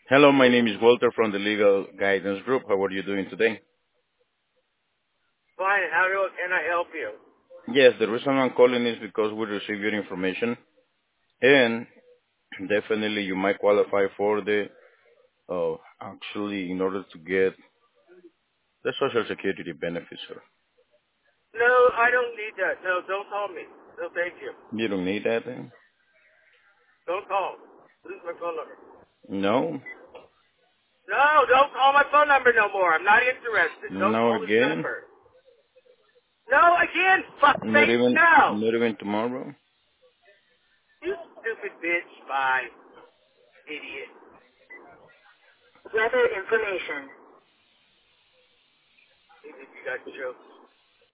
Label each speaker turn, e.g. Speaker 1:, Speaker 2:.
Speaker 1: Hello, my name is Walter from the Legal Guidance Group. How are you doing today?
Speaker 2: Fine. Can I help you?
Speaker 1: Yes, the reason I'm calling is because we received your information, and definitely you might qualify for actually, in order to get the Social Security benefits, sir.
Speaker 2: No, I don't need that. No, don't call me. No, thank you.
Speaker 1: You don't need that, then?
Speaker 2: Don't call. This is my phone number.
Speaker 1: No?
Speaker 2: No, don't call my phone number no more. I'm not interested. Don't
Speaker 1: No
Speaker 2: call this
Speaker 1: again?
Speaker 2: number. No, again. Fuck
Speaker 1: Not
Speaker 2: face
Speaker 1: even,
Speaker 2: now.
Speaker 1: not even tomorrow?
Speaker 2: You stupid bitch. Bye. Idiot. Weather information. You think you got jokes?